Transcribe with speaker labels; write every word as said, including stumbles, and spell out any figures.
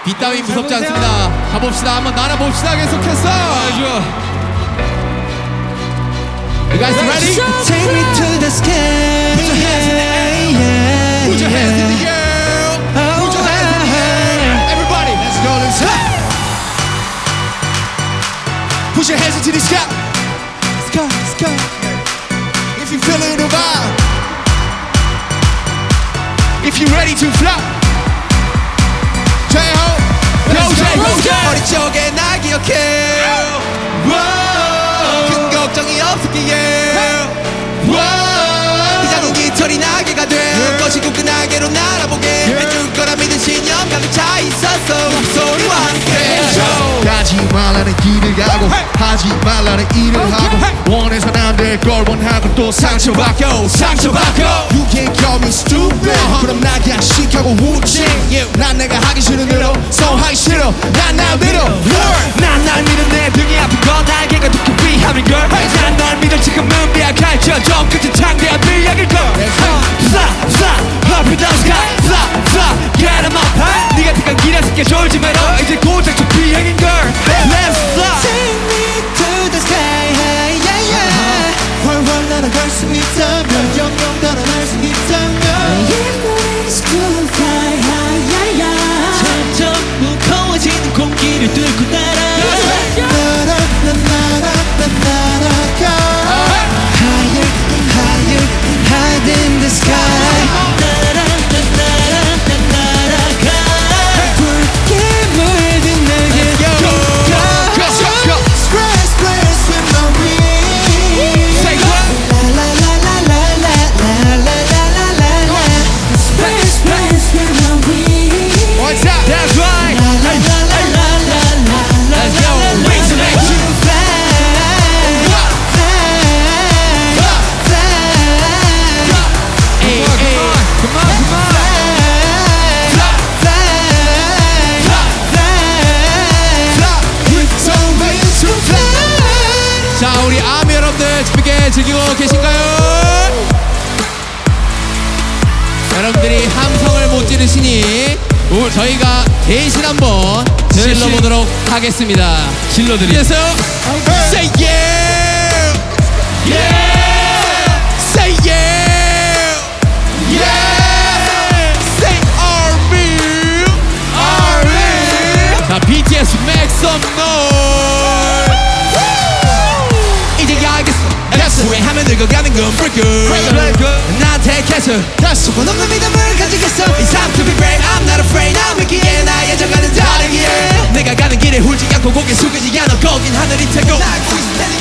Speaker 1: 비 따윈 무섭지 않습니다. 가봅시다. 한번 날아봅시다. 계속해서.
Speaker 2: 좋아.
Speaker 1: You guys ready?
Speaker 3: Take me to the sky.
Speaker 1: Put your hands in the air. Put your hands in the air. Put your hands in the air. Everybody, let's go, let's go. Put your hands into the sky. Let's go, let's go. If you're feeling the vibe. If you're ready to fly. J-Ho, go J, go J. 머리 쪽에 나 기억해. 큰 걱정이 없었기에. 이장은 깃털이 날개가 돼. 꽃이 굳건하게로 날아보게 해줄 거라 믿은 신념 가득 차 있었어. 소리와 함께.
Speaker 4: 가지 말라는 길을 가고 하지 말라는 일을 하고 원해선 안 될 걸 원하고 또 상처받고
Speaker 1: 상처받고.
Speaker 4: You can't call me stupid 그럼 나 그냥 시켜고 우칭 난 내가 하기 싫은 대로 so 하기 싫어 난 날 믿어
Speaker 3: 난 날 믿어 내 등이 아픈 건 날개가 두께 위함인 걸. 난 널 믿어 지금은 미약할 저점 끝은 창대한 비약일 걸. Fly, fly, up in the sky. Fly, fly, get 'em up high. 네 같은 건 길에서 졸지 마라. 이제 고작 좀 비행인 걸. Let's fly. Take me to the sky. Yeah, yeah.
Speaker 4: 훨훨 날아갈 수 있다면 영영 달아날 수 있다면
Speaker 3: It's cool, fly high, yeah, yeah. 점점 무거워지는 공기를 뚫고 날아.
Speaker 4: 날아 난 날아 난 날아가
Speaker 3: Higher, higher, higher than the sky. 날아, 난 날아, 난 날아가. 붉게 물든 날개.
Speaker 4: Go, go, go Spread, spread, swim my wings
Speaker 1: Say what?
Speaker 3: La la la la la la la la la la la. Spread, spread, spread my wings.
Speaker 1: What's up? That's right.
Speaker 3: La la la la la la la.
Speaker 1: Let's go. Wings to make you
Speaker 3: Fly, fly, fly.
Speaker 1: Hey, hey. Come on, come on.
Speaker 4: It's always to fly
Speaker 1: 자, 우리 아미 여러분들 재밌게 즐기고 계신가요? 여러분들이 함성을 못 지르시니 저희가 대신 한번
Speaker 2: 대신.
Speaker 1: 질러보도록 하겠습니다.
Speaker 2: 질러드리.
Speaker 1: 그래서 Say yeah! Yeah! Say yeah! Yeah! Say R&B! R&B! 자, 비티에스 make some noise! 이제 알겠어.
Speaker 4: Yes.
Speaker 1: 후회하면 늙어가는 건 freaker. 나한테 캐슬.
Speaker 4: 소원 없는 믿음을 가지겠어
Speaker 1: It's time to be brave. I'm not afraid. 난 믿기에 나의 정가는 다르기에. 내가 가는 길에 훌지 않고 고개 숙이지 않아. 거긴 하늘이 태고.
Speaker 4: 날 보이스